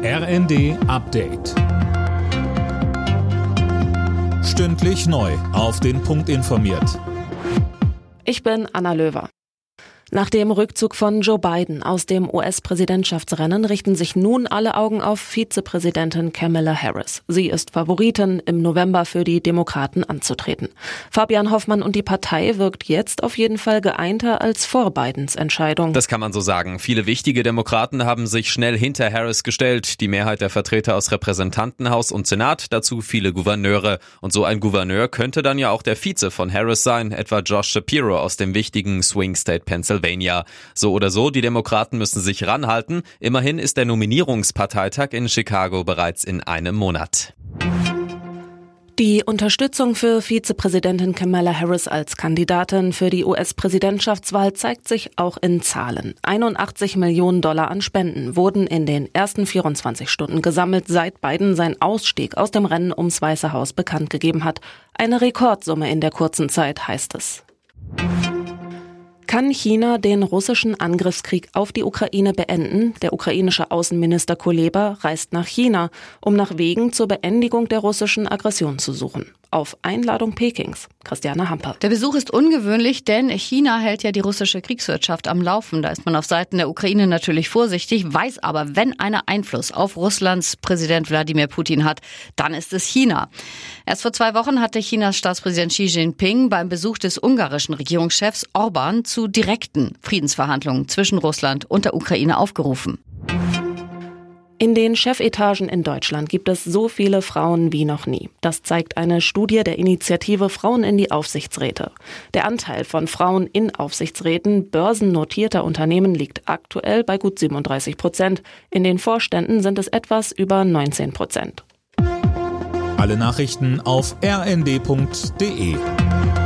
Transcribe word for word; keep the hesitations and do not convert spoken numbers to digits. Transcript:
R N D Update. Stündlich neu auf den Punkt informiert. Ich bin Anna Löwer. Nach dem Rückzug von Joe Biden aus dem U S-Präsidentschaftsrennen richten sich nun alle Augen auf Vizepräsidentin Kamala Harris. Sie ist Favoritin, im November für die Demokraten anzutreten. Fabian Hoffmann und die Partei wirkt jetzt auf jeden Fall geeinter als vor Bidens Entscheidung. Das kann man so sagen. Viele wichtige Demokraten haben sich schnell hinter Harris gestellt. Die Mehrheit der Vertreter aus Repräsentantenhaus und Senat, dazu viele Gouverneure. Und so ein Gouverneur könnte dann ja auch der Vize von Harris sein, etwa Josh Shapiro aus dem wichtigen Swing State Pennsylvania. So oder so, die Demokraten müssen sich ranhalten. Immerhin ist der Nominierungsparteitag in Chicago bereits in einem Monat. Die Unterstützung für Vizepräsidentin Kamala Harris als Kandidatin für die U S-Präsidentschaftswahl zeigt sich auch in Zahlen. einundachtzig Millionen Dollar an Spenden wurden in den ersten vierundzwanzig Stunden gesammelt, seit Biden seinen Ausstieg aus dem Rennen ums Weiße Haus bekannt gegeben hat. Eine Rekordsumme in der kurzen Zeit, heißt es. Kann China den russischen Angriffskrieg auf die Ukraine beenden? Der ukrainische Außenminister Kuleba reist nach China, um nach Wegen zur Beendigung der russischen Aggression zu suchen. Auf Einladung Pekings. Christiane Hamper. Der Besuch ist ungewöhnlich, denn China hält ja die russische Kriegswirtschaft am Laufen. Da ist man auf Seiten der Ukraine natürlich vorsichtig, weiß aber, wenn einer Einfluss auf Russlands Präsident Wladimir Putin hat, dann ist es China. Erst vor zwei Wochen hatte Chinas Staatspräsident Xi Jinping beim Besuch des ungarischen Regierungschefs Orban zu direkten Friedensverhandlungen zwischen Russland und der Ukraine aufgerufen. In den Chefetagen in Deutschland gibt es so viele Frauen wie noch nie. Das zeigt eine Studie der Initiative Frauen in die Aufsichtsräte. Der Anteil von Frauen in Aufsichtsräten börsennotierter Unternehmen liegt aktuell bei gut siebenunddreißig Prozent. In den Vorständen sind es etwas über neunzehn Prozent. Alle Nachrichten auf r n d punkt d e.